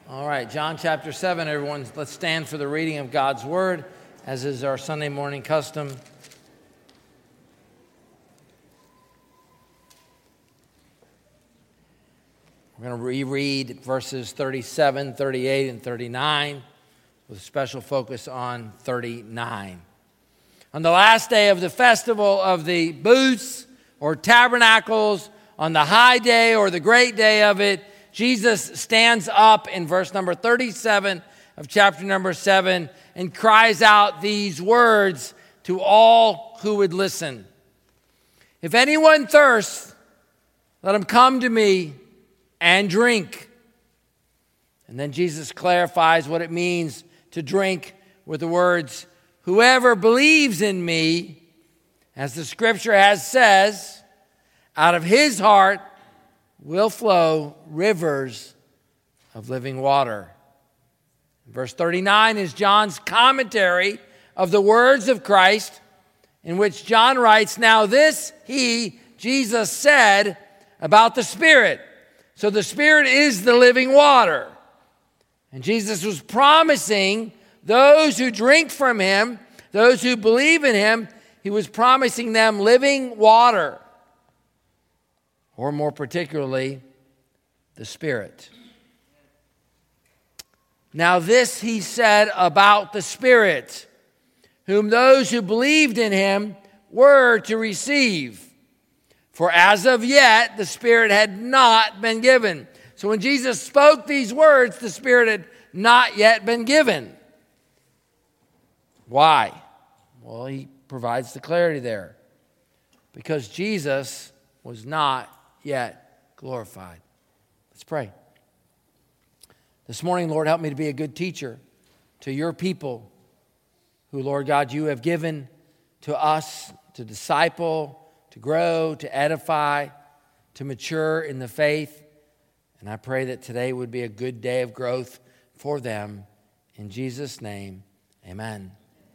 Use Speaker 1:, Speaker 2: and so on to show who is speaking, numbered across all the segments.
Speaker 1: All right, John chapter 7, everyone. Let's stand for the reading of God's word, as is our Sunday morning custom. We're going to reread verses 37, 38, and 39 with a special focus on 39. On the last day of the festival of the booths or tabernacles, on the high day or the great day of it, Jesus stands up in verse number 37 of chapter number 7 and cries out these words to all who would listen. If anyone thirsts, let him come to me and drink. And then Jesus clarifies what it means to drink with the words, whoever believes in me, as the scripture says, out of his heart will flow rivers of living water. Verse 39 is John's commentary of the words of Christ, in which John writes, now this Jesus said about the Spirit. So the Spirit is the living water. And Jesus was promising those who drink from him, those who believe in him, he was promising them living water. Or more particularly, the Spirit. Now this he said about the Spirit, whom those who believed in him were to receive. For as of yet, the Spirit had not been given. So when Jesus spoke these words, the Spirit had not yet been given. Why? Well, he provides the clarity there. Because Jesus was not yet glorified. Let's pray. This morning, Lord, help me to be a good teacher to your people who, Lord God, you have given to us to disciple, to grow, to edify, to mature in the faith. And I pray that today would be a good day of growth for them. In Jesus' name, amen.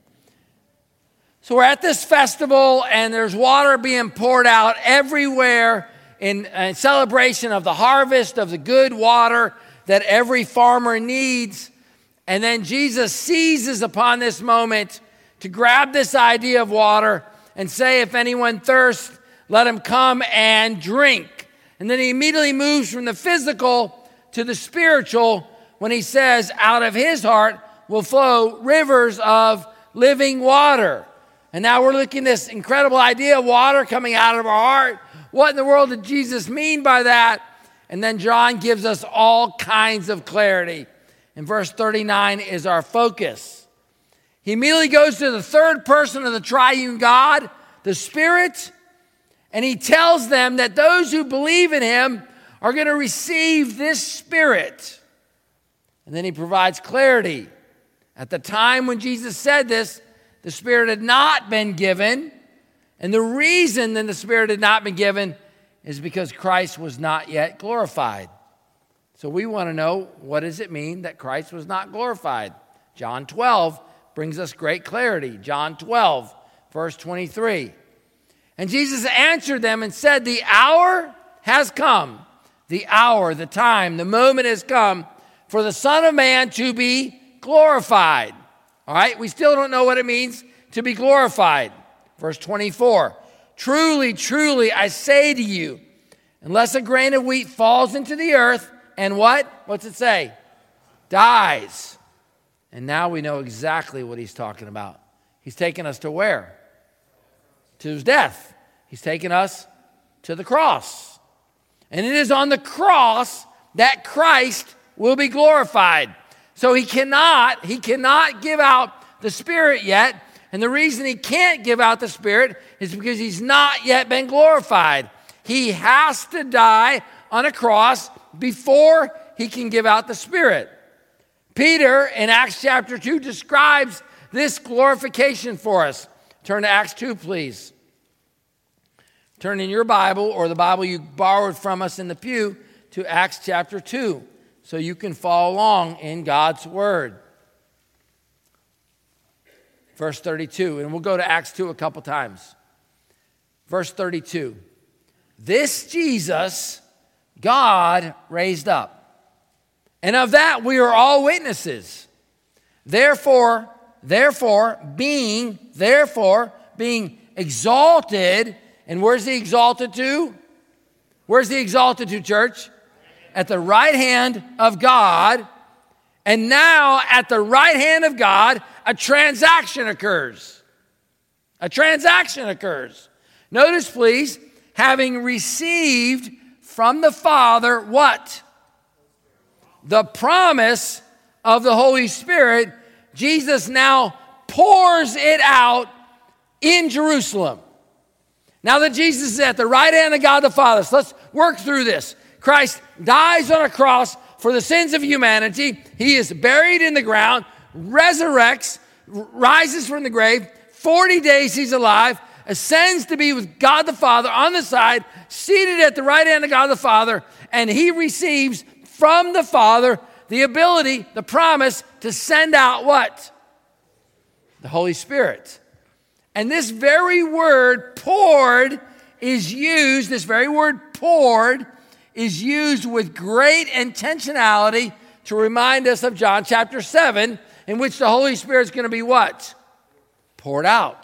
Speaker 1: So we're at this festival and there's water being poured out everywhere in celebration of the harvest of the good water that every farmer needs. And then Jesus seizes upon this moment to grab this idea of water and say, if anyone thirsts, let him come and drink. And then he immediately moves from the physical to the spiritual when he says, out of his heart will flow rivers of living water. And now we're looking at this incredible idea of water coming out of our heart. What in the world did Jesus mean by that? And then John gives us all kinds of clarity. And verse 39 is our focus. He immediately goes to the third person of the triune God, the Spirit, and he tells them that those who believe in him are going to receive this Spirit. And then he provides clarity. At the time when Jesus said this, the Spirit had not been given. And the reason that the Spirit had not been given is because Christ was not yet glorified. So we want to know, what does it mean that Christ was not glorified? John 12 brings us great clarity. John 12, verse 23. And Jesus answered them and said, the hour has come. The hour, the time, the moment has come for the Son of Man to be glorified. All right, we still don't know what it means to be glorified. Verse 24, truly, truly, I say to you, unless a grain of wheat falls into the earth, and what? What's it say? Dies. And now we know exactly what he's talking about. He's taken us to where? To his death. He's taken us to the cross. And it is on the cross that Christ will be glorified. So he cannot give out the Spirit yet. And the reason he can't give out the Spirit is because he's not yet been glorified. He has to die on a cross before he can give out the Spirit. Peter in Acts chapter 2 describes this glorification for us. Turn to Acts 2, please. Turn in your Bible or the Bible you borrowed from us in the pew to Acts chapter 2 so you can follow along in God's Word. Verse 32, and we'll go to Acts 2 a couple times. Verse 32, this Jesus God raised up, And of that we are all witnesses. Therefore, being exalted, and where's he exalted to? Where's he exalted to, church? At the right hand of God. And now at the right hand of God, a transaction occurs. A transaction occurs. Notice, please, having received from the Father what? The promise of the Holy Spirit, Jesus now pours it out in Jerusalem. Now that Jesus is at the right hand of God the Father, so let's work through this. Christ dies on a cross for the sins of humanity. He is buried in the ground, resurrects, rises from the grave. 40 days he's alive, ascends to be with God the Father on the side, seated at the right hand of God the Father, and he receives from the Father the ability, the promise to send out what? The Holy Spirit. And this very word poured is used, this very word poured is used with great intentionality to remind us of John chapter 7, in which the Holy Spirit is going to be what? Poured out.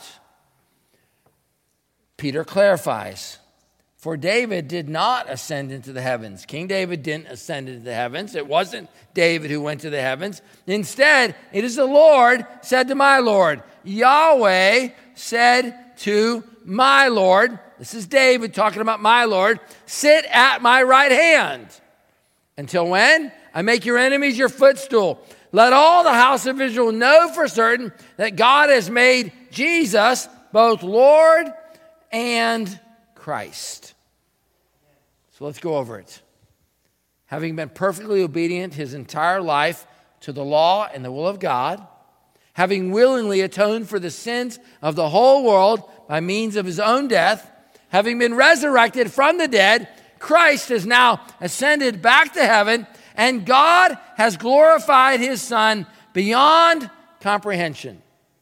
Speaker 1: Peter clarifies, for David did not ascend into the heavens. King David didn't ascend into the heavens. It wasn't David who went to the heavens. Instead, it is the Lord said to my Lord. Yahweh said to my Lord, this is David talking about my Lord, sit at my right hand. Until when? I make your enemies your footstool. Let all the house of Israel know for certain that God has made Jesus both Lord and Christ. So let's go over it. Having been perfectly obedient his entire life to the law and the will of God, having willingly atoned for the sins of the whole world by means of his own death, having been resurrected from the dead, Christ has now ascended back to heaven, and God has glorified his Son beyond comprehension.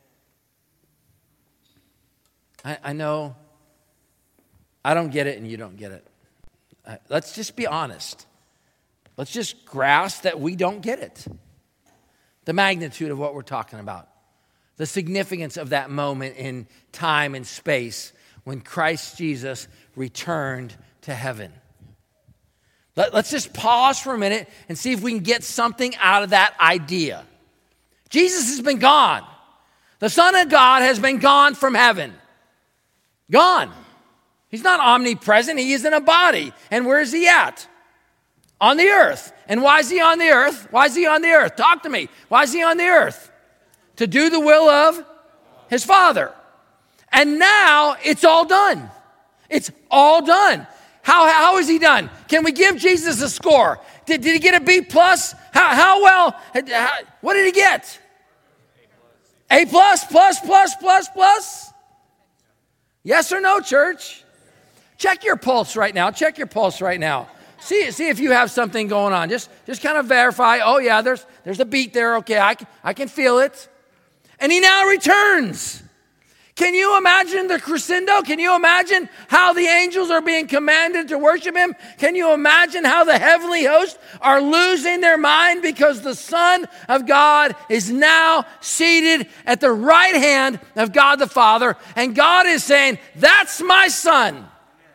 Speaker 1: I know I don't get it and you don't get it. Let's just be honest. Let's just grasp that we don't get it. The magnitude of what we're talking about. The significance of that moment in time and space when Christ Jesus returned to heaven. Let's just pause for a minute and see if we can get something out of that idea. Jesus has been gone. The Son of God has been gone from heaven. Gone. He's not omnipresent. He is in a body. And where is he at? On the earth. And why is he on the earth? Why is he on the earth? Talk to me. Why is he on the earth? To do the will of his Father. And now it's all done. It's all done. How is he done? Can we give Jesus a score? Did he get a B plus? How well? What did he get? A plus, plus, plus, plus, plus? Yes or no, church? Check your pulse right now. Check your pulse right now. See if you have something going on. Just kind of verify. Oh yeah, there's a beat there. Okay, I can feel it. And he now returns. Can you imagine the crescendo? Can you imagine how the angels are being commanded to worship him? Can you imagine how the heavenly hosts are losing their mind because the Son of God is now seated at the right hand of God the Father, and God is saying, that's my Son.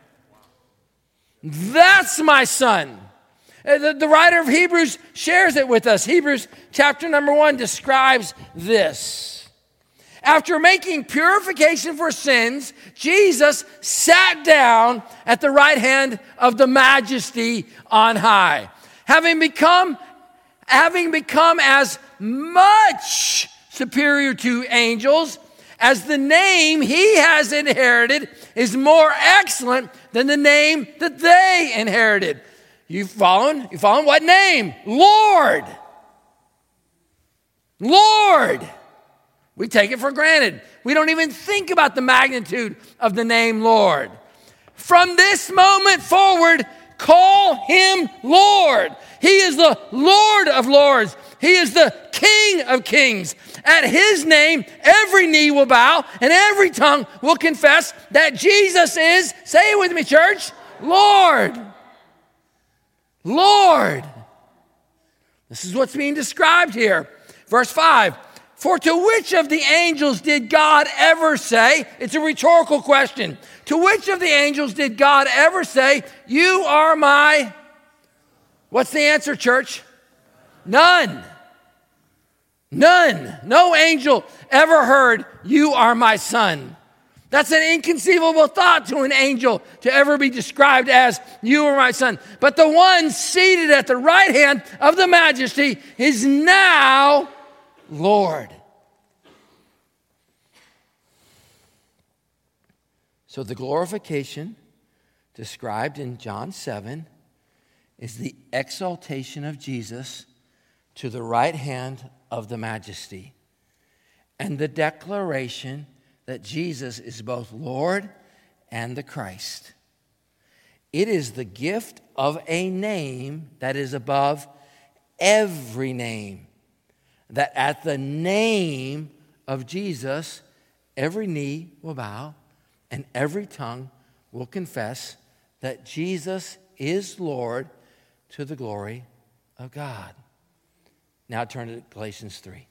Speaker 1: That's my Son. The writer of Hebrews shares it with us. Hebrews chapter number 1 describes this. After making purification for sins, Jesus sat down at the right hand of the Majesty on high. Having become as much superior to angels as the name he has inherited is more excellent than the name that they inherited. You following? You following? What name? Lord. Lord. We take it for granted. We don't even think about the magnitude of the name Lord. From this moment forward, call him Lord. He is the Lord of lords. He is the King of kings. At his name, every knee will bow and every tongue will confess that Jesus is, say it with me, church, Lord. Lord. This is what's being described here. Verse 5, for to which of the angels did God ever say, it's a rhetorical question, to which of the angels did God ever say, you are my, what's the answer, church? None. None. No angel ever heard, you are my son. That's an inconceivable thought to an angel to ever be described as, you are my son. But the one seated at the right hand of the majesty is now Lord. So the glorification described in John 7 is the exaltation of Jesus to the right hand of the majesty, and the declaration that Jesus is both Lord and the Christ. It is the gift of a name that is above every name, that at the name of Jesus, every knee will bow and every tongue will confess that Jesus is Lord, to the glory of God. Now turn to Galatians 3.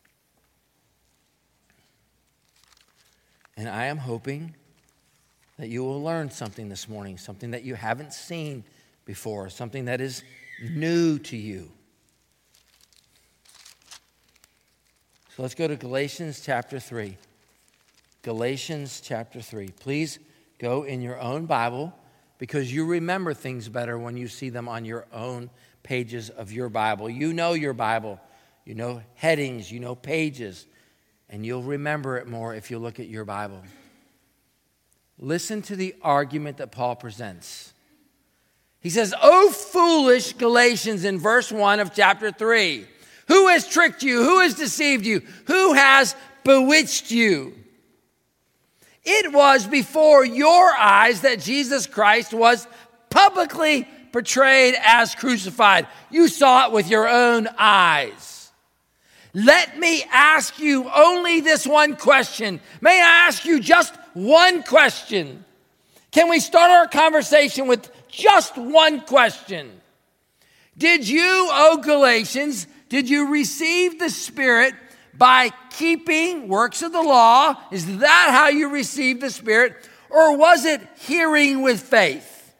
Speaker 1: And I am hoping that you will learn something this morning, something that you haven't seen before, something that is new to you. So let's go to Galatians chapter 3. Galatians chapter 3. Please go in your own Bible, because you remember things better when you see them on your own pages of your Bible. You know your Bible. You know headings. You know pages. And you'll remember it more if you look at your Bible. Listen to the argument that Paul presents. He says, "O foolish Galatians," in verse 1 of chapter 3. "Who has tricked you? Who has deceived you? Who has bewitched you? It was before your eyes that Jesus Christ was publicly portrayed as crucified. You saw it with your own eyes. Let me ask you only this one question. May I ask you just one question? Can we start our conversation with just one question? Did you, O Galatians, did you receive the Spirit by keeping works of the law? Is that how you received the Spirit? Or was it hearing with faith?"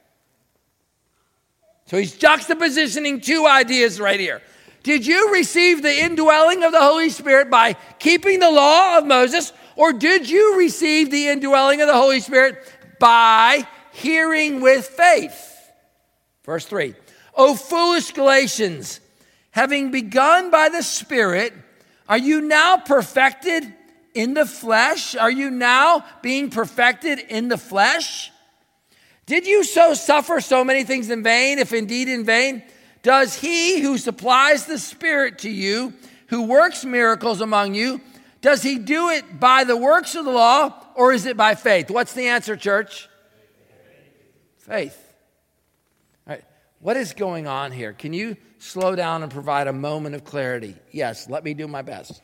Speaker 1: So he's juxtapositioning two ideas right here. Did you receive the indwelling of the Holy Spirit by keeping the law of Moses? Or did you receive the indwelling of the Holy Spirit by hearing with faith? Verse 3. "O foolish Galatians, having begun by the Spirit, are you now perfected in the flesh?" Are you now being perfected in the flesh? "Did you so suffer so many things in vain, if indeed in vain? Does he who supplies the Spirit to you, who works miracles among you, does he do it by the works of the law, or is it by faith?" What's the answer, church? Faith. All right. What is going on here? Can you slow down and provide a moment of clarity? Yes, let me do my best.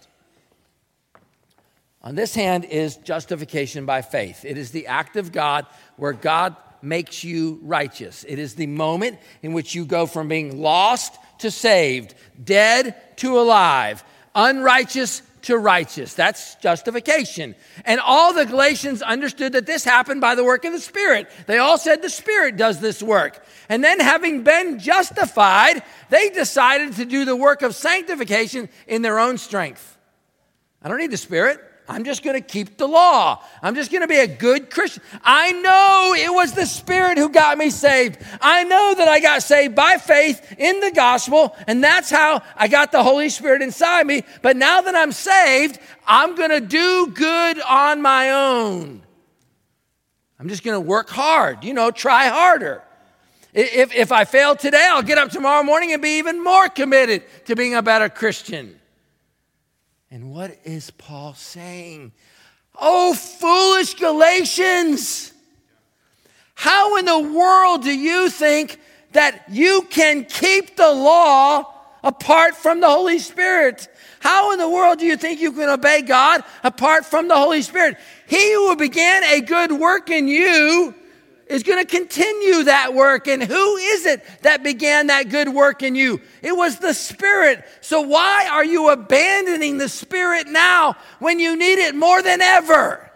Speaker 1: On this hand is justification by faith. It is the act of God where God makes you righteous. It is the moment in which you go from being lost to saved, dead to alive, unrighteous to righteous. That's justification. And all the Galatians understood that this happened by the work of the Spirit. They all said the Spirit does this work. And then, having been justified, they decided to do the work of sanctification in their own strength. I don't need the Spirit. I'm just going to keep the law. I'm just going to be a good Christian. I know it was the Spirit who got me saved. I know that I got saved by faith in the gospel, and that's how I got the Holy Spirit inside me. But now that I'm saved, I'm going to do good on my own. I'm just going to work hard, try harder. If I fail today, I'll get up tomorrow morning and be even more committed to being a better Christian. And what is Paul saying? Oh, foolish Galatians! How in the world do you think that you can keep the law apart from the Holy Spirit? How in the world do you think you can obey God apart from the Holy Spirit? He who began a good work in you is going to continue that work. And who is it that began that good work in you? It was the Spirit. So why are you abandoning the Spirit now when you need it more than ever?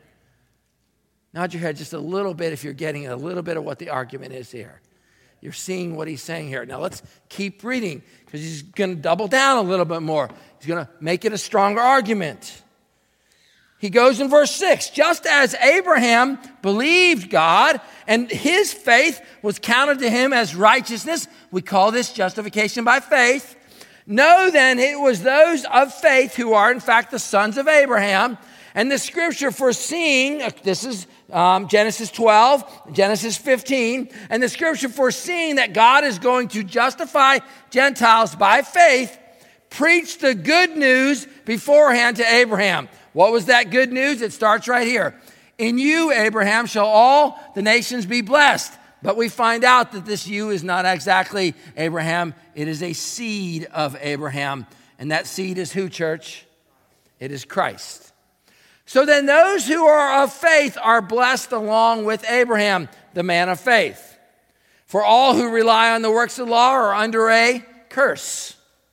Speaker 1: Nod your head just a little bit if you're getting a little bit of what the argument is here. You're seeing what he's saying here. Now let's keep reading because he's going to double down a little bit more. He's going to make it a stronger argument. He goes in verse 6, just as Abraham believed God and his faith was counted to him as righteousness. We call this justification by faith. Know then it was those of faith who are in fact the sons of Abraham. And the scripture foreseeing, this is Genesis 12, Genesis 15, and the scripture foreseeing that God is going to justify Gentiles by faith, preached the good news beforehand to Abraham. What was that good news? It starts right here. In you, Abraham, shall all the nations be blessed. But we find out that this you is not exactly Abraham. It is a seed of Abraham. And that seed is who, church? It is Christ. So then those who are of faith are blessed along with Abraham, the man of faith. For all who rely on the works of the law are under a curse.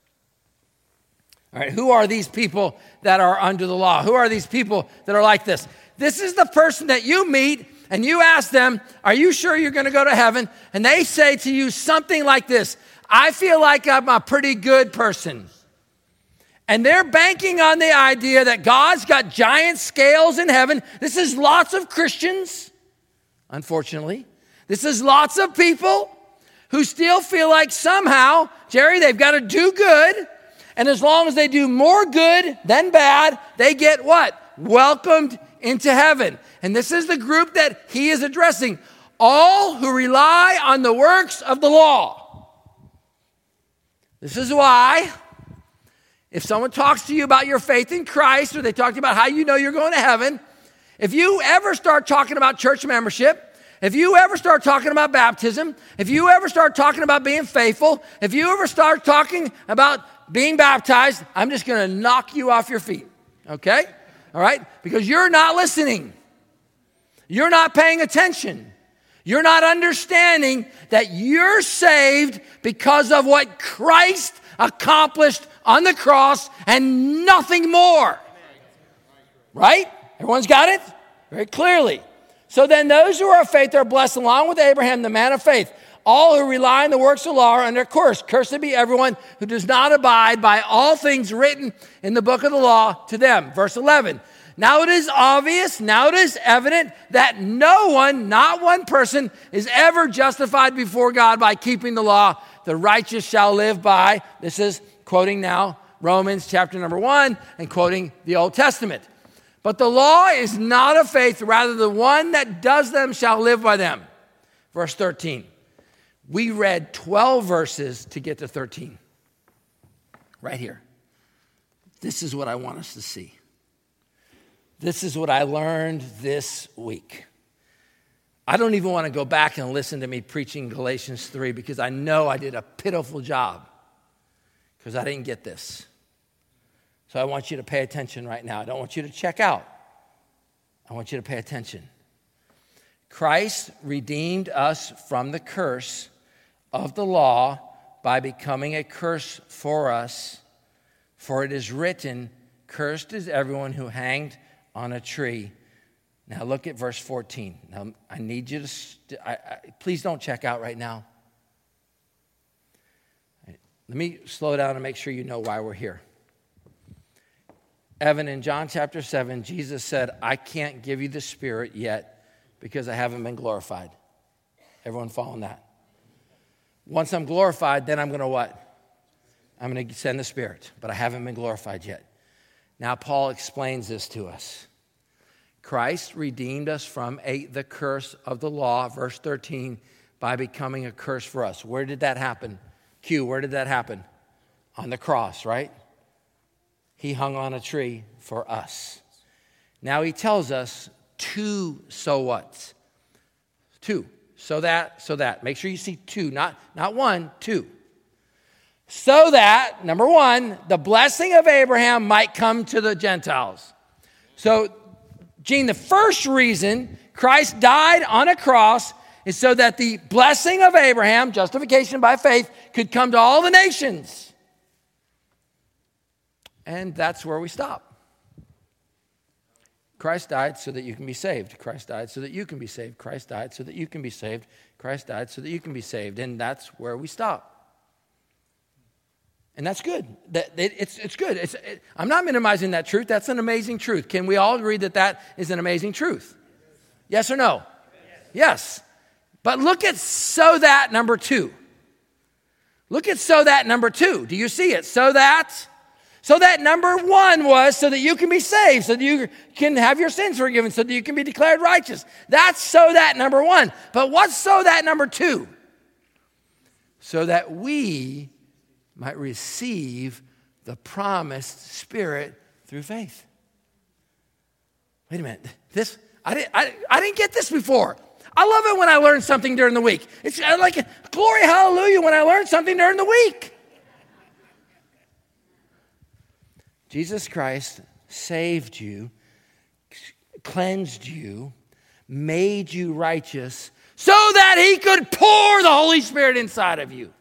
Speaker 1: All right, who are these people that are under the law? Who are these people that are like this? This is the person that you meet and you ask them, are you sure you're going to go to heaven? And they say to you something like this, I feel like I'm a pretty good person. And they're banking on the idea that God's got giant scales in heaven. This is lots of Christians, unfortunately. This is lots of people who still feel like somehow, Jerry, they've got to do good. And as long as they do more good than bad, they get what? Welcomed into heaven. And this is the group that he is addressing. All who rely on the works of the law. This is why, if someone talks to you about your faith in Christ, or they talk to you about how you know you're going to heaven, if you ever start talking about church membership, if you ever start talking about baptism, if you ever start talking about being faithful, if you ever start talking about being baptized, I'm just going to knock you off your feet, okay? All right? Because you're not listening. You're not paying attention. You're not understanding that you're saved because of what Christ accomplished on the cross and nothing more. Right? Everyone's got it? Very clearly. So then those who are of faith are blessed along with Abraham, the man of faith. All who rely on the works of the law are under curse. Cursed be everyone who does not abide by all things written in the book of the law to them. Verse 11. Now it is obvious, now it is evident that no one, not one person, is ever justified before God by keeping the law. The righteous shall live by. This is quoting now Romans chapter number 1 and quoting the Old Testament. But the law is not of faith, rather the one that does them shall live by them. Verse 13. We read 12 verses to get to 13. Right here. This is what I want us to see. This is what I learned this week. I don't even want to go back and listen to me preaching Galatians 3 because I know I did a pitiful job because I didn't get this. So I want you to pay attention right now. I don't want you to check out. I want you to pay attention. Christ redeemed us from the curse of the law by becoming a curse for us. For it is written, cursed is everyone who hanged on a tree. Now look at verse 14. Now I need you to, please don't check out right now. Let me slow down and make sure you know why we're here. Evan, in John chapter 7, Jesus said, I can't give you the Spirit yet because I haven't been glorified. Everyone following that? Once I'm glorified, then I'm going to what? I'm going to send the Spirit, but I haven't been glorified yet. Now, Paul explains this to us. Christ redeemed us from the curse of the law, verse 13, by becoming a curse for us. Where did that happen? Where did that happen? On the cross, right? He hung on a tree for us. Now he tells us two so whats. Two. So that. Make sure you see two, not one, two. So that, number one, the blessing of Abraham might come to the Gentiles. So, Gene, the first reason Christ died on a cross is so that the blessing of Abraham, justification by faith, could come to all the nations. And that's where we stop. Christ died so that you can be saved. Christ died so that you can be saved. Christ died so that you can be saved. Christ died so that you can be saved. And that's where we stop. And that's good. It's good. I'm not minimizing that truth. That's an amazing truth. Can we all agree that that is an amazing truth? Yes or no? Yes. But look at so that number 2. Look at so that number 2. Do you see it? So that number 1 was so that you can be saved, so that you can have your sins forgiven, so that you can be declared righteous. That's so that number 1. But what's so that number 2? So that we might receive the promised Spirit through faith. Wait a minute. I didn't get this before. I love it when I learn something during the week. It's like glory, hallelujah, when I learn something during the week. Jesus Christ saved you, cleansed you, made you righteous so that he could pour the Holy Spirit inside of you.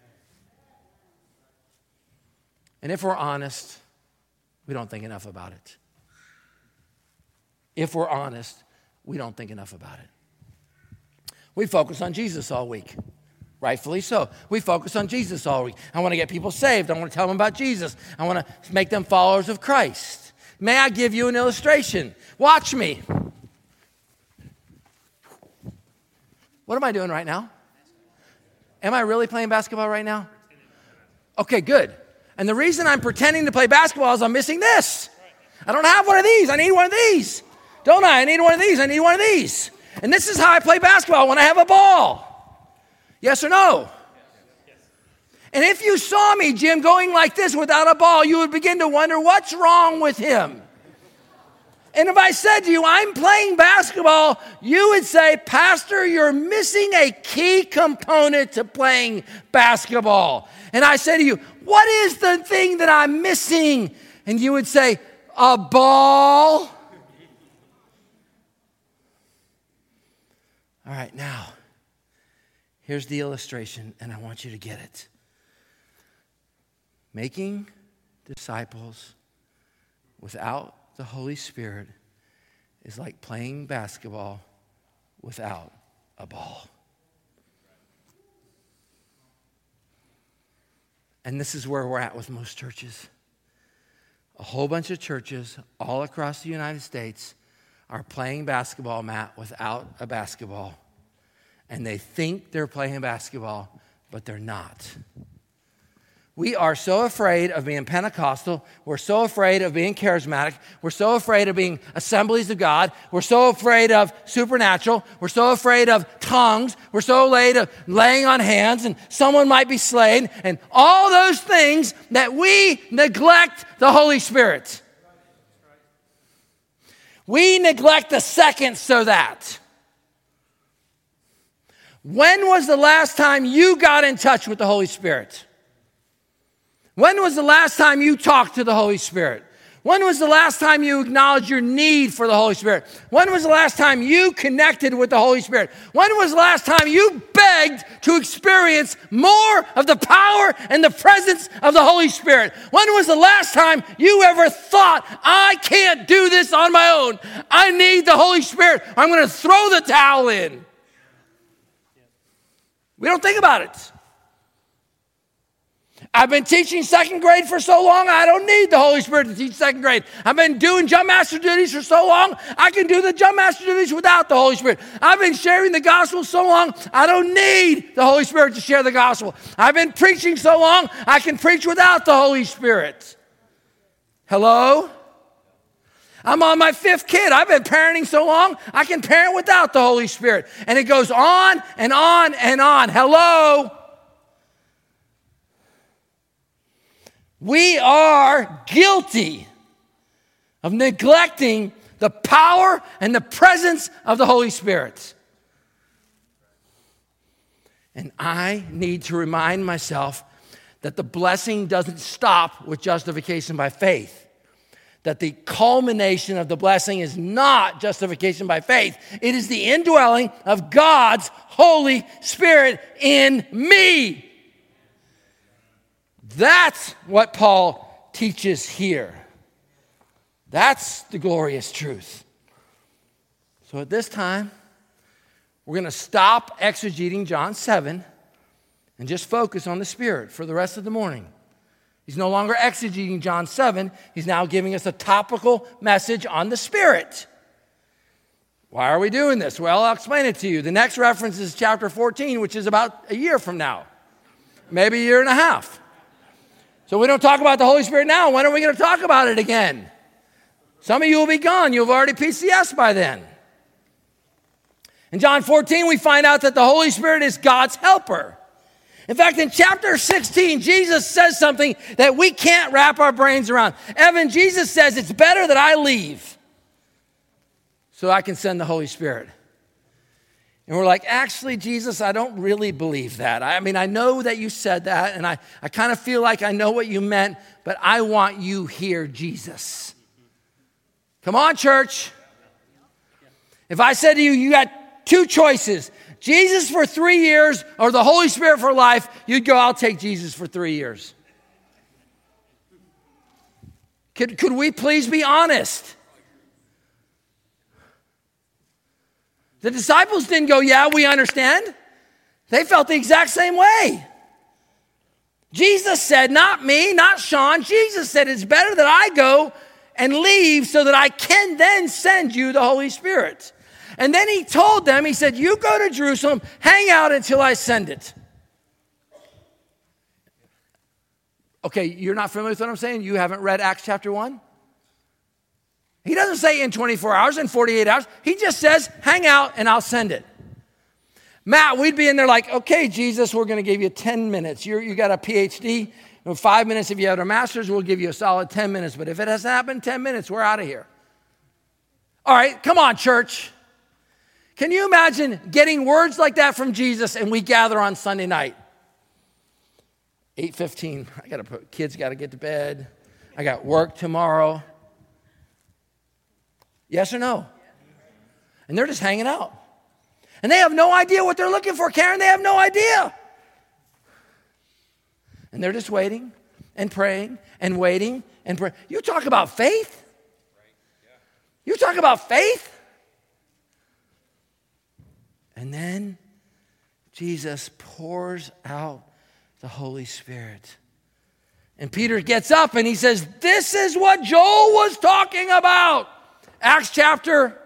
Speaker 1: And if we're honest, we don't think enough about it. If we're honest, we don't think enough about it. We focus on Jesus all week. Rightfully so. We focus on Jesus all week. I want to get people saved. I want to tell them about Jesus. I want to make them followers of Christ. May I give you an illustration? Watch me. What am I doing right now? Am I really playing basketball right now? Okay, good. And the reason I'm pretending to play basketball is I'm missing this. I don't have one of these. I need one of these. Don't I? I need one of these. I need one of these. And this is how I play basketball when I have a ball. Yes or no? And if you saw me, Jim, going like this without a ball, you would begin to wonder what's wrong with him. And if I said to you, I'm playing basketball, you would say, Pastor, you're missing a key component to playing basketball. And I say to you, what is the thing that I'm missing? And you would say, a ball. All right, now, here's the illustration, and I want you to get it. Making disciples without the Holy Spirit is like playing basketball without a ball. And this is where we're at with most churches. A whole bunch of churches all across the United States are playing basketball, Matt, without a basketball. And they think they're playing basketball, but they're not. We are so afraid of being Pentecostal. We're so afraid of being charismatic. We're so afraid of being assemblies of God. We're so afraid of supernatural. We're so afraid of tongues. We're so afraid of laying on hands and someone might be slain and all those things that we neglect the Holy Spirit. We neglect the second so that. When was the last time you got in touch with the Holy Spirit? When was the last time you talked to the Holy Spirit? When was the last time you acknowledged your need for the Holy Spirit? When was the last time you connected with the Holy Spirit? When was the last time you begged to experience more of the power and the presence of the Holy Spirit? When was the last time you ever thought, I can't do this on my own. I need the Holy Spirit. I'm going to throw the towel in. We don't think about it. I've been teaching second grade for so long, I don't need the Holy Spirit to teach second grade. I've been doing jump master duties for so long, I can do the jump master duties without the Holy Spirit. I've been sharing the gospel so long, I don't need the Holy Spirit to share the gospel. I've been preaching so long, I can preach without the Holy Spirit. Hello? I'm on my 5th kid. I've been parenting so long, I can parent without the Holy Spirit. And it goes on and on and on. Hello? We are guilty of neglecting the power and the presence of the Holy Spirit. And I need to remind myself that the blessing doesn't stop with justification by faith. that the culmination of the blessing is not justification by faith. It is the indwelling of God's Holy Spirit in me. That's what Paul teaches here. That's the glorious truth. So at this time, we're going to stop exegeting John 7 and just focus on the Spirit for the rest of the morning. He's no longer exegeting John 7. He's now giving us a topical message on the Spirit. Why are we doing this? Well, I'll explain it to you. The next reference is chapter 14, which is about a year from now. Maybe a year and a half. So we don't talk about the Holy Spirit now. When are we going to talk about it again? Some of you will be gone. You'll have already PCS by then. In John 14, we find out that the Holy Spirit is God's helper. In fact, in chapter 16, Jesus says something that we can't wrap our brains around. Evan, Jesus says, it's better that I leave so I can send the Holy Spirit. And we're like, actually, Jesus, I don't really believe that. I mean, I know that you said that, and I kind of feel like I know what you meant, but I want you here, Jesus. Come on, church. If I said to you, you got two choices, Jesus for 3 years or the Holy Spirit for life, you'd go, I'll take Jesus for 3 years. Could we please be honest? The disciples didn't go, yeah, we understand. They felt the exact same way. Jesus said, not me, not Sean. Jesus said, it's better that I go and leave so that I can then send you the Holy Spirit. And then he told them, he said, you go to Jerusalem, hang out until I send it. Okay, you're not familiar with what I'm saying? You haven't read Acts chapter 1? He doesn't say in 24 hours, in 48 hours. He just says, hang out and I'll send it. Matt, we'd be in there like, okay, Jesus, we're going to give you 10 minutes. You got a PhD. 5 minutes if you have a master's, we'll give you a solid 10 minutes. But if it hasn't happened, 10 minutes, we're out of here. All right, come on, church. Can you imagine getting words like that from Jesus and we gather on Sunday night? 8:15, kids got to get to bed. I got work tomorrow. Yes or no? And they're just hanging out. And they have no idea what they're looking for, Karen. They have no idea. And they're just waiting and praying and waiting and praying. You talk about faith? You talk about faith? And then Jesus pours out the Holy Spirit. And Peter gets up and he says, this is what Joel was talking about. Acts chapter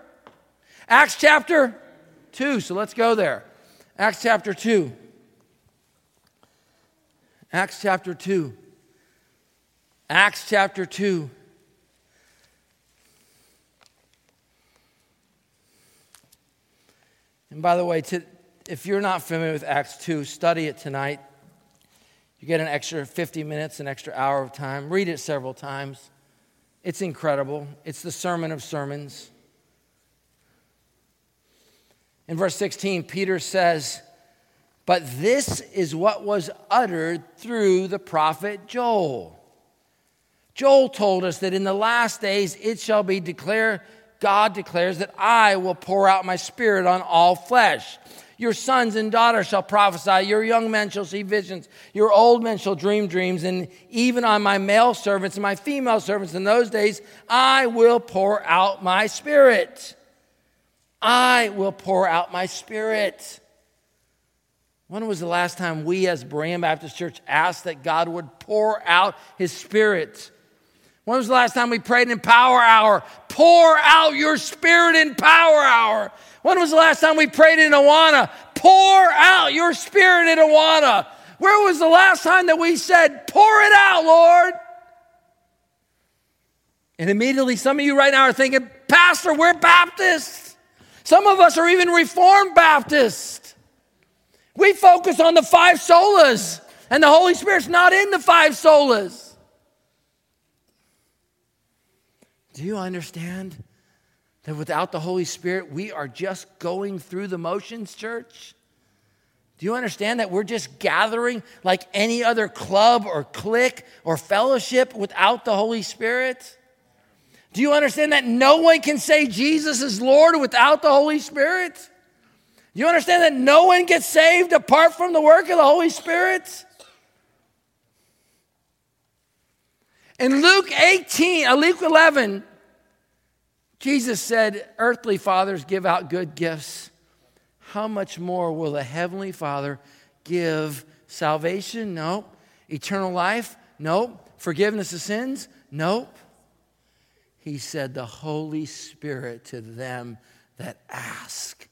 Speaker 1: 2. So let's go there. Acts chapter 2. Acts chapter 2. Acts chapter 2. And by the way, if you're not familiar with Acts 2, study it tonight. You get an extra 50 minutes, an extra hour of time. Read it several times. It's incredible. It's the sermon of sermons. In verse 16, Peter says, but this is what was uttered through the prophet Joel. Joel told us that in the last days it shall be declared, God declares that I will pour out my spirit on all flesh. Your sons and daughters shall prophesy. Your young men shall see visions. Your old men shall dream dreams. And even on my male servants and my female servants in those days, I will pour out my spirit. I will pour out my spirit. When was the last time we as Berean Baptist Church asked that God would pour out his spirit? When was the last time we prayed in Power Hour? Pour out your spirit in Power Hour. When was the last time we prayed in Awana? Pour out your spirit in Awana. Where was the last time that we said, pour it out, Lord? And immediately some of you right now are thinking, Pastor, we're Baptists. Some of us are even Reformed Baptists. We focus on the 5 solas, and the Holy Spirit's not in the 5 solas. Do you understand that without the Holy Spirit, we are just going through the motions, church? Do you understand that we're just gathering like any other club or clique or fellowship without the Holy Spirit? Do you understand that no one can say Jesus is Lord without the Holy Spirit? Do you understand that no one gets saved apart from the work of the Holy Spirit? In Luke 11, Jesus said, earthly fathers give out good gifts. How much more will the Heavenly Father give salvation? Nope. Eternal life? Nope. Forgiveness of sins? Nope. He said the Holy Spirit to them that ask.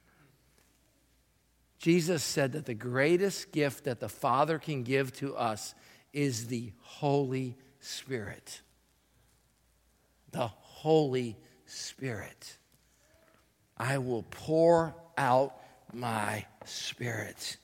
Speaker 1: Jesus said that the greatest gift that the Father can give to us is the Holy Spirit. The Holy Spirit. I will pour out my Spirit.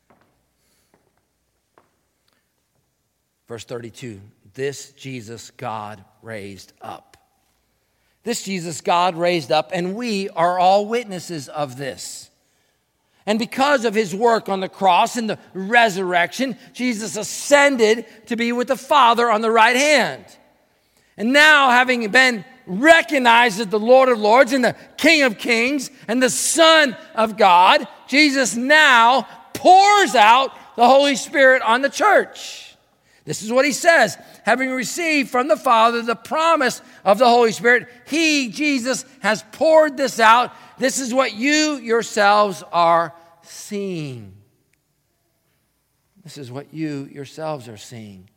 Speaker 1: Verse 32, this Jesus God raised up. This Jesus God raised up, and we are all witnesses of this. And because of his work on the cross and the resurrection, Jesus ascended to be with the Father on the right hand. And now, having been recognized as the Lord of Lords and the King of Kings and the Son of God, Jesus now pours out the Holy Spirit on the church. This is what he says. Having received from the Father the promise of the Holy Spirit, he, Jesus, has poured this out. This is what you yourselves are seeing. This is what you yourselves are seeing.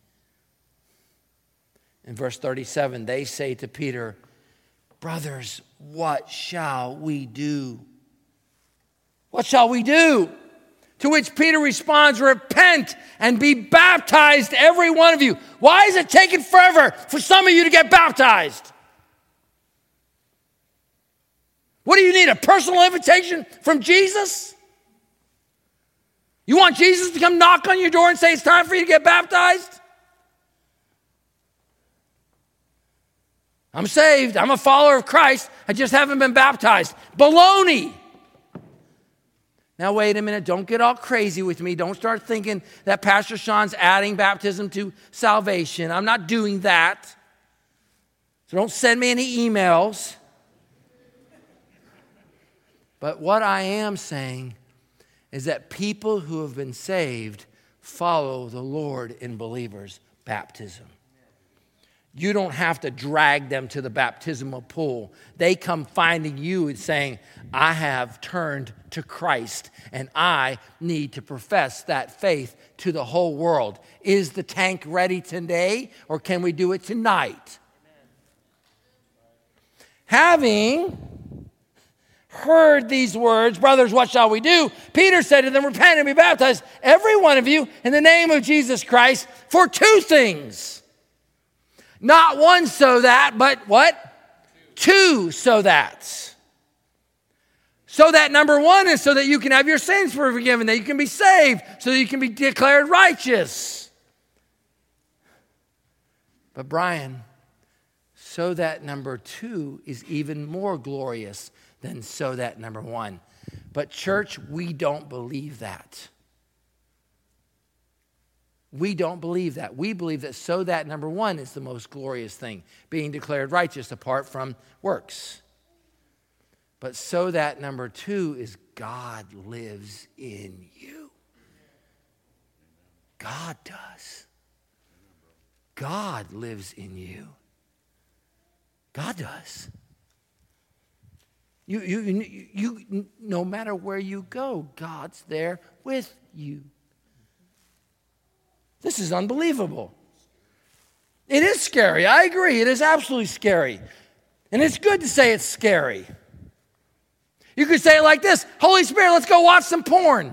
Speaker 1: In verse 37, they say to Peter, brothers, what shall we do? What shall we do? To which Peter responds, repent and be baptized, every one of you. Why is it taking forever for some of you to get baptized? What do you need, a personal invitation from Jesus? You want Jesus to come knock on your door and say it's time for you to get baptized? I'm saved. I'm a follower of Christ. I just haven't been baptized. Baloney. Now, wait a minute. Don't get all crazy with me. Don't start thinking that Pastor Sean's adding baptism to salvation. I'm not doing that. So don't send me any emails. But what I am saying is that people who have been saved follow the Lord in believers' baptism. You don't have to drag them to the baptismal pool. They come finding you and saying, I have turned to Christ and I need to profess that faith to the whole world. Is the tank ready today or can we do it tonight? Having heard these words, brothers, what shall we do? Peter said to them, repent and be baptized, every one of you, in the name of Jesus Christ, for two things. Not one so that, but what? Two so that. So that number one is so that you can have your sins forgiven, that you can be saved, so that you can be declared righteous. But Brian, so that number two is even more glorious than so that number one. But church, we don't believe that. We don't believe that. We believe that so that number one is the most glorious thing, being declared righteous apart from works. But so that number two is God lives in you. God does. God lives in you. God does. You no matter where you go, God's there with you. This is unbelievable. It is scary. I agree. It is absolutely scary. And it's good to say it's scary. You could say it like this: Holy Spirit, let's go watch some porn.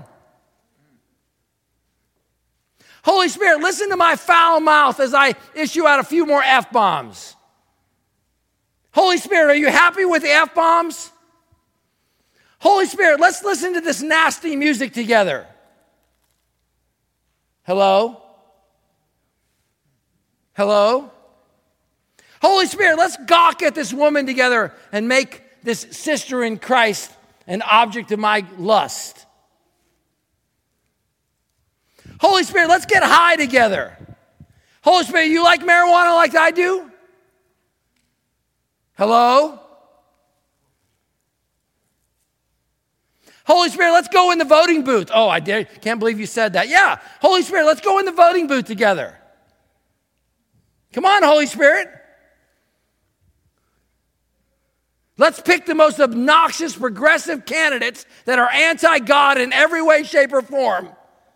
Speaker 1: Holy Spirit, listen to my foul mouth as I issue out a few more F-bombs. Holy Spirit, are you happy with the F-bombs? Holy Spirit, let's listen to this nasty music together. Hello? Hello? Holy Spirit, let's gawk at this woman together and make this sister in Christ an object of my lust. Holy Spirit, let's get high together. Holy Spirit, you like marijuana like I do? Hello? Holy Spirit, let's go in the voting booth. Oh, can't believe you said that. Yeah, Holy Spirit, let's go in the voting booth together. Come on, Holy Spirit. Let's pick the most obnoxious, progressive candidates that are anti-God in every way, shape, or form.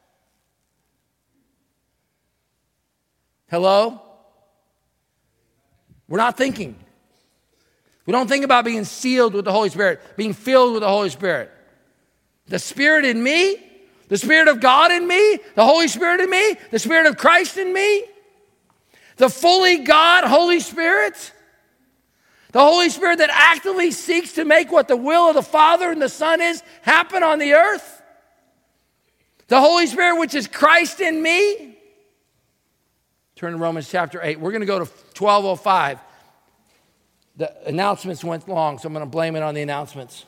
Speaker 1: Hello? We're not thinking. We don't think about being sealed with the Holy Spirit, being filled with the Holy Spirit. The Spirit in me, the Spirit of God in me, the Holy Spirit in me, the Spirit of Christ in me, the fully God Holy Spirit, the Holy Spirit that actively seeks to make what the will of the Father and the Son is happen on the earth, the Holy Spirit which is Christ in me. Turn to Romans chapter 8. We're going to go to 12:05. The announcements went long, so I'm going to blame it on the announcements.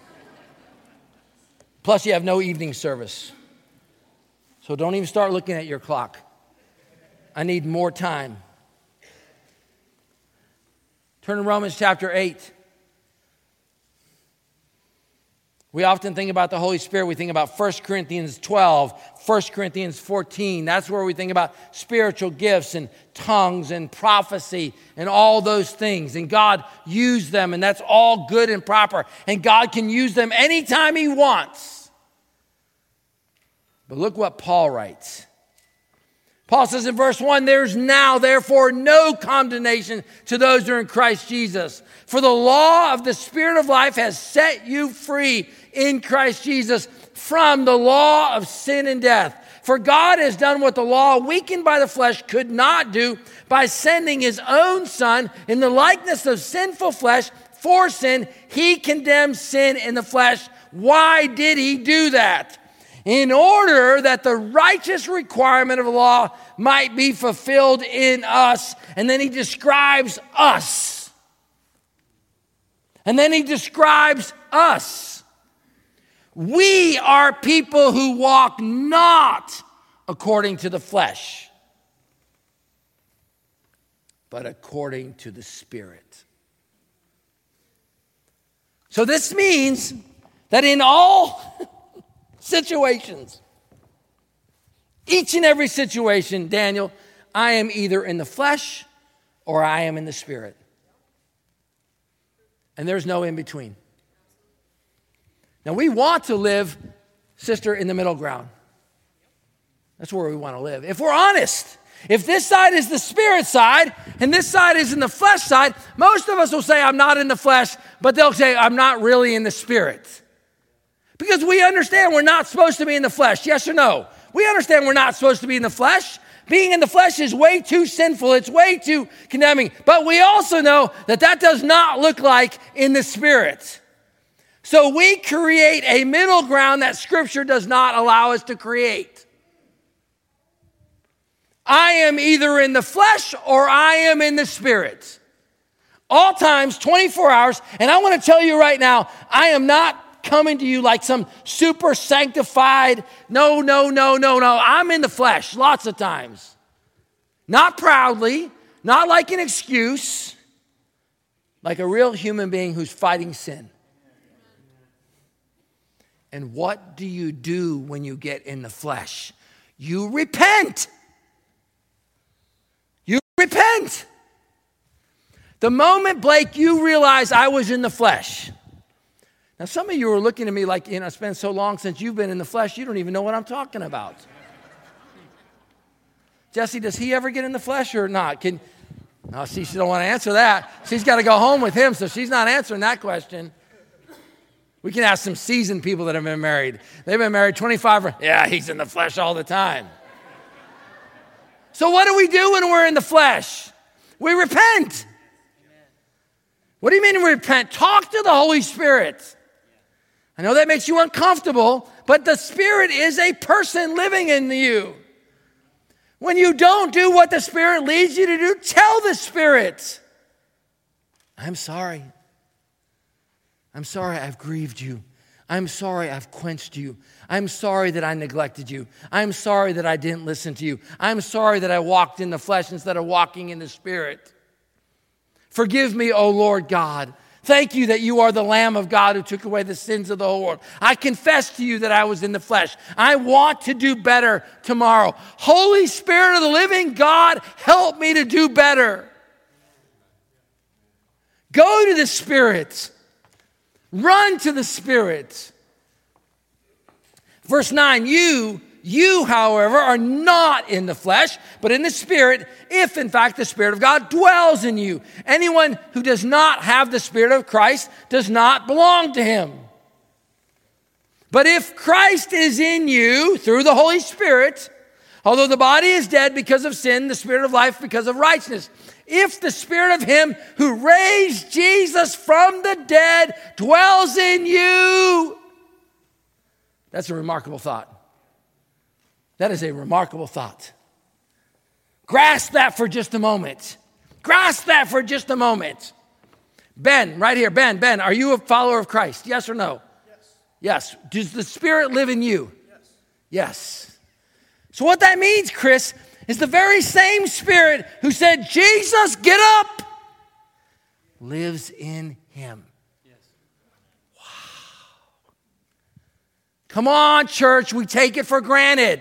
Speaker 1: Plus, you have no evening service. So don't even start looking at your clock. I need more time. Turn to Romans chapter 8. We often think about the Holy Spirit. We think about 1 Corinthians 12, 1 Corinthians 14. That's where we think about spiritual gifts and tongues and prophecy and all those things. And God used them, and that's all good and proper. And God can use them anytime He wants. But look what Paul writes. Paul says in verse 1, there's now, therefore, no condemnation to those who are in Christ Jesus. For the law of the Spirit of life has set you free in Christ Jesus from the law of sin and death. For God has done what the law, weakened by the flesh, could not do by sending His own Son in the likeness of sinful flesh for sin. He condemned sin in the flesh. Why did He do that? In order that the righteous requirement of the law might be fulfilled in us. And then he describes us. And then he describes us. We are people who walk not according to the flesh, but according to the Spirit. So this means that in all situations, each and every situation, Daniel, I am either in the flesh or I am in the Spirit. And there's no in between. Now we want to live, sister, in the middle ground. That's where we want to live. If we're honest, if this side is the Spirit side and this side is in the flesh side, most of us will say, I'm not in the flesh, but they'll say, I'm not really in the Spirit. Because we understand we're not supposed to be in the flesh. Yes or no? We understand we're not supposed to be in the flesh. Being in the flesh is way too sinful. It's way too condemning. But we also know that that does not look like in the Spirit. So we create a middle ground that Scripture does not allow us to create. I am either in the flesh or I am in the Spirit. All times, 24 hours. And I want to tell you right now, I am not coming to you like some super sanctified, no. I'm in the flesh lots of times. Not proudly, not like an excuse, like a real human being who's fighting sin. And what do you do when you get in the flesh? You repent. You repent. The moment, Blake, you realize I was in the flesh. Now, some of you are looking at me like, it's been so long since you've been in the flesh, you don't even know what I'm talking about. Jesse, does he ever get in the flesh or not? She don't want to answer that. She's got to go home with him, so she's not answering that question. We can ask some seasoned people that have been married. They've been married 25 yeah, he's in the flesh all the time. So what do we do when we're in the flesh? We repent. What do you mean we repent? Talk to the Holy Spirit. I know that makes you uncomfortable, but the Spirit is a person living in you. When you don't do what the Spirit leads you to do, tell the Spirit, I'm sorry. I'm sorry I've grieved you. I'm sorry I've quenched you. I'm sorry that I neglected you. I'm sorry that I didn't listen to you. I'm sorry that I walked in the flesh instead of walking in the Spirit. Forgive me, O Lord God. Thank you that you are the Lamb of God who took away the sins of the whole world. I confess to you that I was in the flesh. I want to do better tomorrow. Holy Spirit of the living God, help me to do better. Go to the Spirit. Run to the Spirit. Verse 9, you, however, are not in the flesh, but in the Spirit, if in fact the Spirit of God dwells in you. Anyone who does not have the Spirit of Christ does not belong to him. But if Christ is in you through the Holy Spirit, although the body is dead because of sin, the Spirit of life because of righteousness. If the Spirit of him who raised Jesus from the dead dwells in you. That's a remarkable thought. That is a remarkable thought. Grasp that for just a moment. Grasp that for just a moment. Ben, right here. Ben, are you a follower of Christ? Yes or no? Yes. Does the Spirit live in you? Yes. So what that means, Chris, is the very same Spirit who said, Jesus, get up, lives in him. Wow. Come on, church, we take it for granted.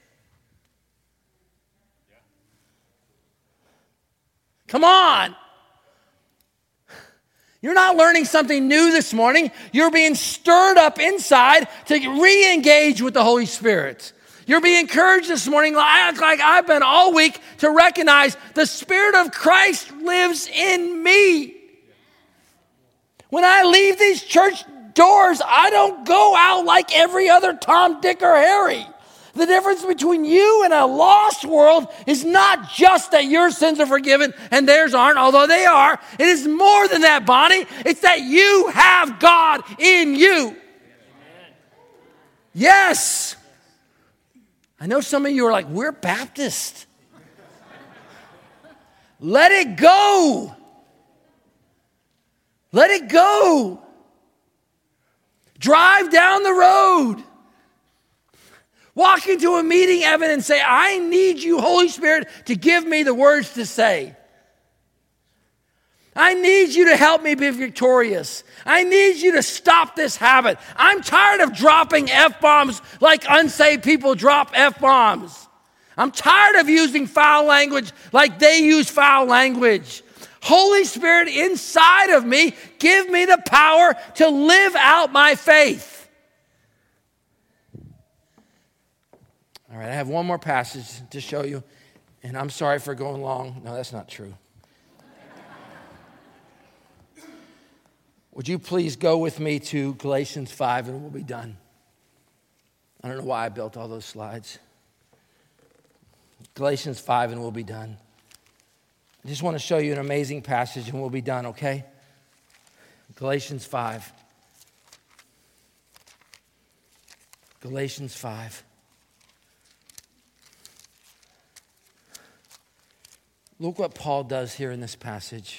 Speaker 1: Come on. You're not learning something new this morning. You're being stirred up inside to re-engage with the Holy Spirit. You're being encouraged this morning, like I've been all week, to recognize the Spirit of Christ lives in me. When I leave these church doors, I don't go out like every other Tom, Dick, or Harry. The difference between you and a lost world is not just that your sins are forgiven and theirs aren't, although they are. It is more than that, Bonnie. It's that you have God in you. Amen. Yes. I know some of you are like, we're Baptist. Let it go. Let it go. Drive down the road. Walk into a meeting, Evan, and say, I need you, Holy Spirit, to give me the words to say. I need you to help me be victorious. I need you to stop this habit. I'm tired of dropping F-bombs like unsaved people drop F-bombs. I'm tired of using foul language like they use foul language. Holy Spirit inside of me, give me the power to live out my faith. All right, I have one more passage to show you, and I'm sorry for going long. No, that's not true. Would you please go with me to Galatians 5 and we'll be done. I don't know why I built all those slides. Galatians 5 and we'll be done. I just want to show you an amazing passage and we'll be done, okay? Galatians 5. Galatians 5. Look what Paul does here in this passage.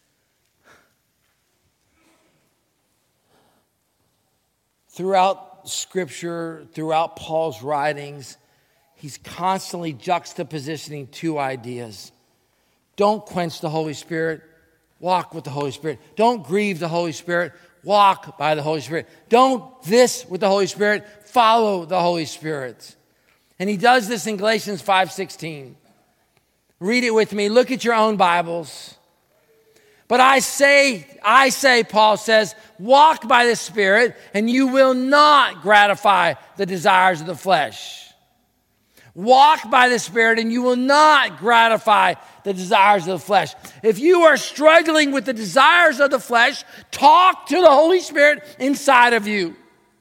Speaker 1: Throughout Scripture, throughout Paul's writings, he's constantly juxtapositioning two ideas. Don't quench the Holy Spirit, walk with the Holy Spirit. Don't grieve the Holy Spirit, walk by the Holy Spirit. Don't this with the Holy Spirit, follow the Holy Spirit. And he does this in Galatians 5:16. Read it with me. Look at your own Bibles. But I say, Paul says, walk by the Spirit, and you will not gratify the desires of the flesh. Walk by the Spirit, and you will not gratify the desires of the flesh. If you are struggling with the desires of the flesh, talk to the Holy Spirit inside of you.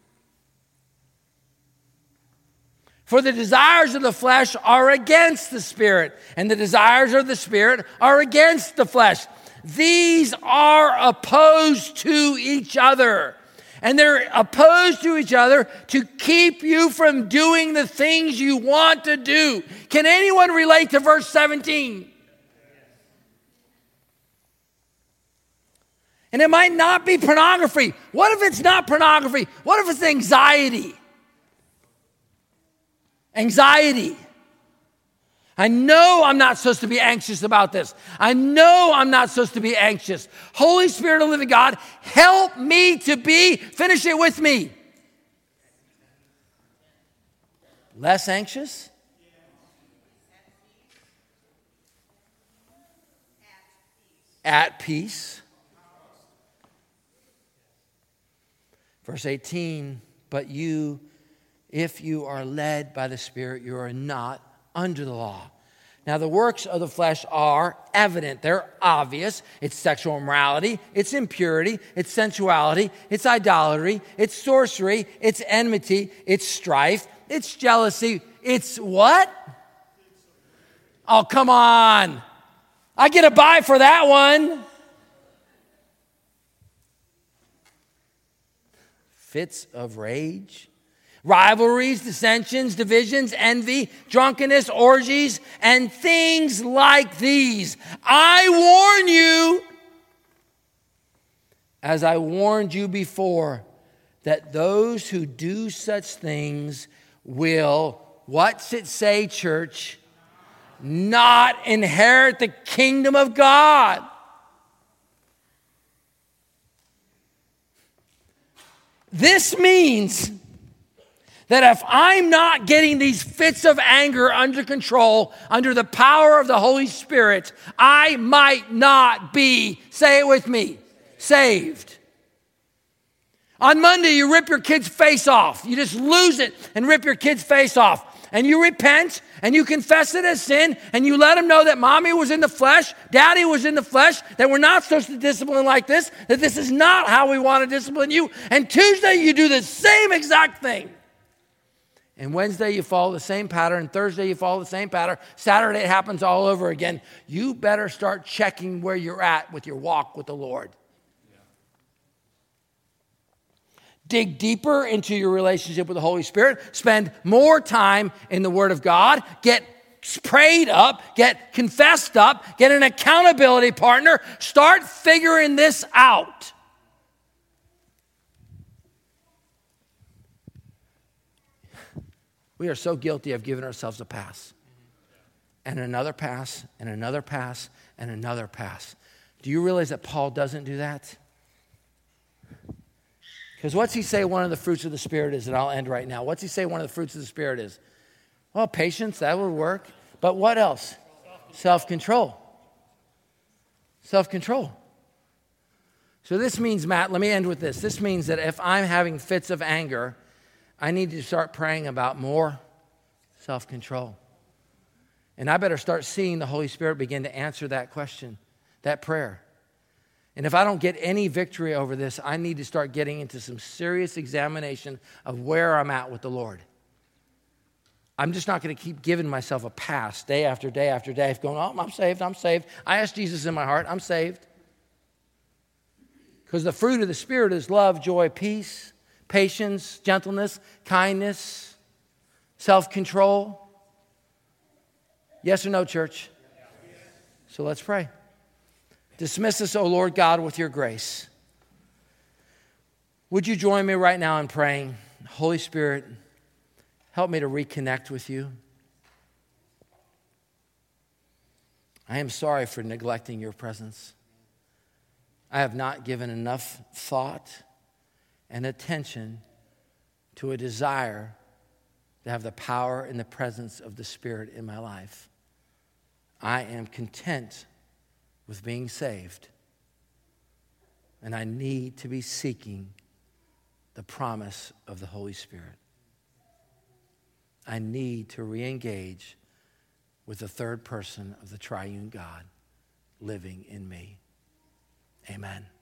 Speaker 1: For the desires of the flesh are against the Spirit, and the desires of the Spirit are against the flesh. These are opposed to each other. And they're opposed to each other to keep you from doing the things you want to do. Can anyone relate to verse 17? And it might not be pornography. What if it's not pornography? What if it's anxiety? Anxiety. I know I'm not supposed to be anxious about this. I know I'm not supposed to be anxious. Holy Spirit of the living God, help me to be, finish it with me, less anxious. At peace. Verse 18, but you, if you are led by the Spirit, you are not under the law. Now, the works of the flesh are evident. They're obvious. It's sexual immorality. It's impurity. It's sensuality. It's idolatry. It's sorcery. It's enmity. It's strife. It's jealousy. It's what? Oh, come on. I get a bye for that one. Fits of rage, rivalries, dissensions, divisions, envy, drunkenness, orgies, and things like these. I warn you, as I warned you before, that those who do such things will, what's it say, church? Not inherit the kingdom of God. This means that if I'm not getting these fits of anger under control, under the power of the Holy Spirit, I might not be, say it with me, saved. On Monday, you rip your kid's face off. You just lose it and rip your kid's face off. And you repent and you confess it as sin and you let them know that mommy was in the flesh, daddy was in the flesh, that we're not supposed to discipline like this, that this is not how we want to discipline you. And Tuesday, you do the same exact thing. And Wednesday, you follow the same pattern. Thursday, you follow the same pattern. Saturday, it happens all over again. You better start checking where you're at with your walk with the Lord. Dig deeper into your relationship with the Holy Spirit. Spend more time in the Word of God. Get prayed up. Get confessed up. Get an accountability partner. Start figuring this out. We are so guilty of giving ourselves a pass. And another pass, and another pass, and another pass. Do you realize that Paul doesn't do that? Because what's he say one of the fruits of the Spirit is, and I'll end right now. What's he say one of the fruits of the Spirit is? Well, patience, that would work. But what else? Self-control. Self-control. So this means, Matt, let me end with this. This means that if I'm having fits of anger, I need to start praying about more self-control. And I better start seeing the Holy Spirit begin to answer that question, that prayer. And if I don't get any victory over this, I need to start getting into some serious examination of where I'm at with the Lord. I'm just not going to keep giving myself a pass day after day after day, going, oh, I'm saved, I'm saved. I asked Jesus in my heart, I'm saved. Because the fruit of the Spirit is love, joy, peace, patience, gentleness, kindness, self-control. Yes or no, church? So let's pray. Dismiss us, O Lord God, with your grace. Would you join me right now in praying? Holy Spirit, help me to reconnect with you. I am sorry for neglecting your presence. I have not given enough thought and attention to a desire to have the power and the presence of the Spirit in my life. I am content with being saved, and I need to be seeking the promise of the Holy Spirit. I need to re-engage with the third person of the triune God living in me. Amen.